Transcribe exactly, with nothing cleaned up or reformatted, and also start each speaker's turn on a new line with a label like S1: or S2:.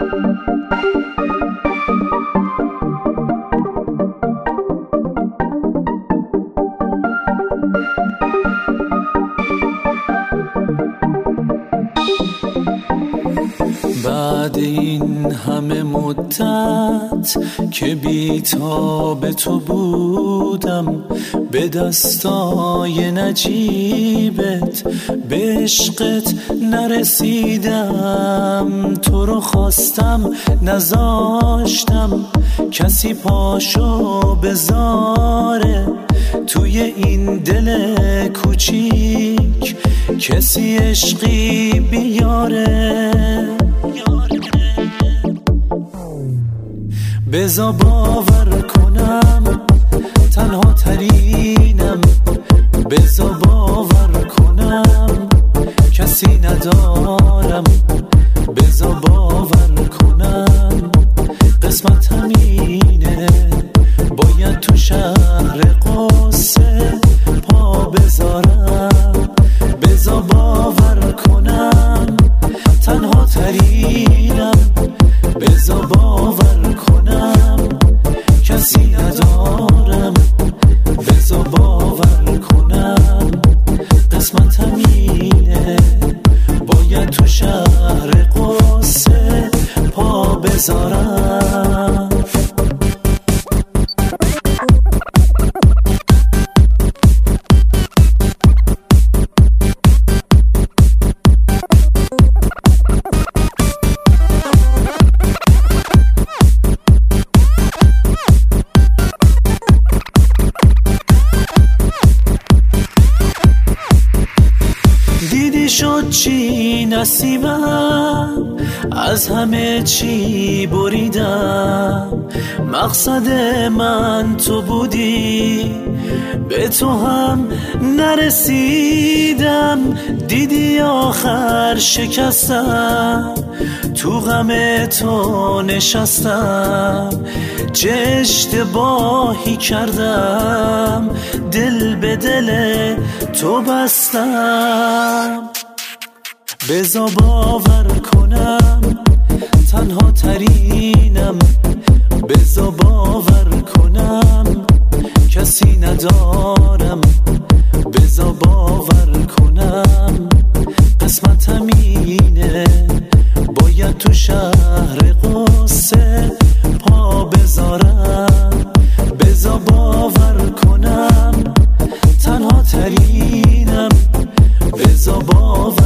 S1: بعد این همه مدت که بی‌تاب تو بودم، به دستای نجیبت به عشقت نرسیدم. تو رو خواستم نذاشتم کسی پاشو بذاره توی این دل کوچیک، کسی عشقی بیاره. بذار باور کنم تنها ترینم، بذار باور کنم کسی ندارم، بذار باور کنم قسمت همینه، باید تو شهر قصه پا بذارم. بذار باور کنم تنها ترینم، بذار باور کنم کسی ندارم، بذار باور کنم قسمت همینه، باید تو شهر قصه پا بذارم. دیدی شد چی نصیبم، از همه چی بریدم، مقصد من تو بودی به تو هم نرسیدم. دیدی آخر شکستم، تو غم تو نشستم، چه اشتباهی کردم دل به دل تو بستم. بذار باور کنم تنها ترینم، بذار باور کنم کسی ندارم، بذار باور کنم قسمت همینه، باید تو شهر قصه پا بذارم. بذار باور کنم تنها ترینم، بذار باور